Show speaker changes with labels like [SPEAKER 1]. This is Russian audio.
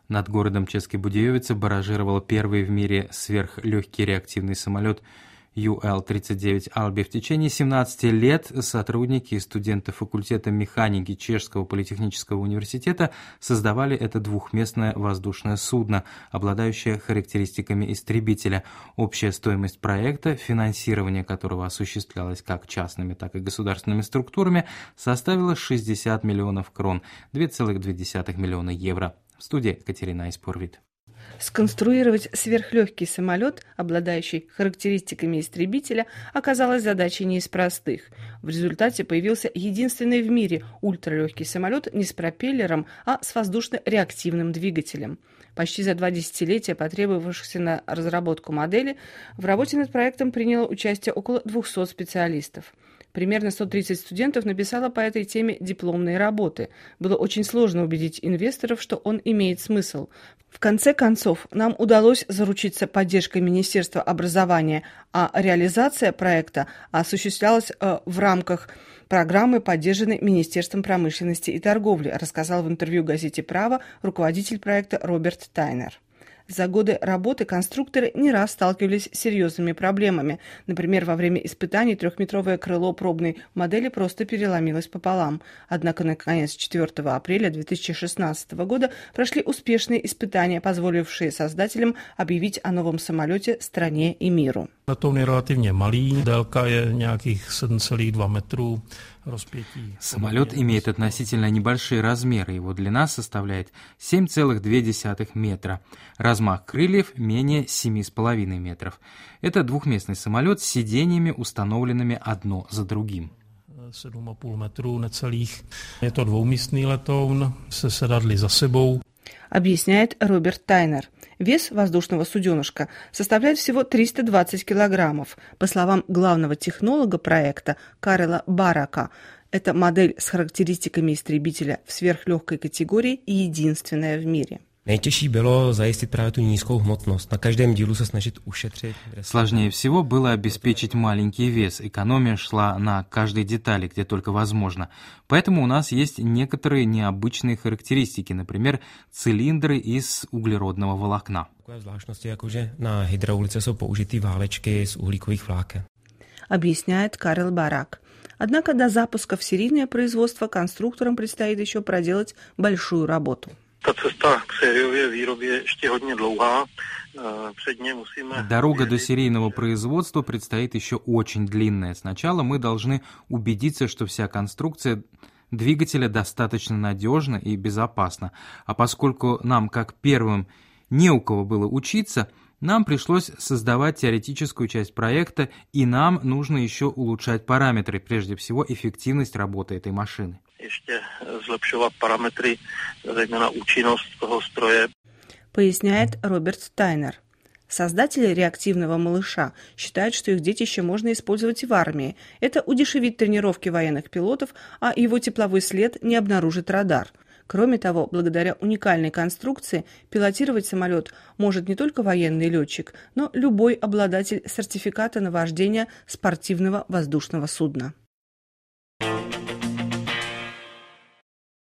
[SPEAKER 1] Над городом České Budějovice баражировал первый в мире сверхлегкий реактивный самолет UL-39 Albi. В течение 17 лет сотрудники и студенты факультета механики Чешского политехнического университета создавали это двухместное воздушное судно, обладающее характеристиками истребителя. Общая стоимость проекта, финансирование которого осуществлялось как частными, так и государственными структурами, составила 60 миллионов крон, 2,2 миллиона евро. В студии Катерина Испорвит.
[SPEAKER 2] Сконструировать сверхлегкий самолет, обладающий характеристиками истребителя, оказалась задачей не из простых. В результате появился единственный в мире ультралегкий самолет не с пропеллером, а с воздушно-реактивным двигателем. Почти за 2 десятилетия, потребовавшихся на разработку модели, в работе над проектом приняло участие около 200 специалистов. Примерно 130 студентов написало по этой теме дипломные работы. Было очень сложно убедить инвесторов, что он имеет смысл. В конце концов, нам удалось заручиться поддержкой Министерства образования, а реализация проекта осуществлялась в рамках программы, поддержанной Министерством промышленности и торговли, рассказал в интервью газете «Право» руководитель проекта Роберт Тайнер. За годы работы конструкторы не раз сталкивались с серьезными проблемами. Например, во время испытаний 3-метровое крыло пробной модели просто переломилось пополам. Однако, наконец, 4 апреля 2016 года прошли успешные испытания, позволившие создателям объявить о новом самолете стране и миру.
[SPEAKER 3] Letoun je relativně malý, délka je nějakých 7,2 metrů.
[SPEAKER 1] Самолет имеет относительно небольшие размеры, его длина составляет 7,2 метра, размах крыльев менее 7,5 метров. Это двухместный самолет с сиденьями, установленными одно за другим.
[SPEAKER 3] 7,5 metrů necelých. Je to dvoumístný letoun se sedadly za sebou.
[SPEAKER 2] Объясняет Роберт Тайнер. Вес воздушного суденышка составляет всего 320 килограммов. По словам главного технолога проекта Карела Барака, это модель с характеристиками истребителя в сверхлегкой категории и единственная в мире.
[SPEAKER 4] Nejtěžší bylo zajistit právě tu nízkou hmotnost. Na každém dílu se snažit ušetřit.
[SPEAKER 1] Сложнее всего было обеспечить маленький вес. Экономия шла на каждой детали, где только возможно. Поэтому у нас есть некоторые необычные характеристики, например, цилиндры из углеродного волокна.
[SPEAKER 4] Takové zvláštnosti, jako že na hydraulice jsou použity válečky z uhlíkových vláken.
[SPEAKER 2] Объясняет Карел Барак. Однако до запуска в серийное производство конструкторам предстоит еще проделать большую работу.
[SPEAKER 1] Дорога до серийного производства предстоит еще очень длинная. Сначала мы должны убедиться, что вся конструкция двигателя достаточно надежна и безопасна. А поскольку нам, как первым, не у кого было учиться, нам пришлось создавать теоретическую часть проекта, и нам нужно еще улучшать параметры, прежде всего эффективность работы этой машины.
[SPEAKER 5] Ještě zlepšovat parametry, zejména účinnost toho stroje.
[SPEAKER 2] Поясняет Роберт Тайнер. Создатели реактивного малыша считают, что их детище можно использовать и в армии. Это удешевит тренировки военных пилотов, а его тепловой след не обнаружит радар. Кроме того, благодаря уникальной конструкции, пилотировать самолет может не только военный летчик, но любой обладатель сертификата на вождение спортивного воздушного судна.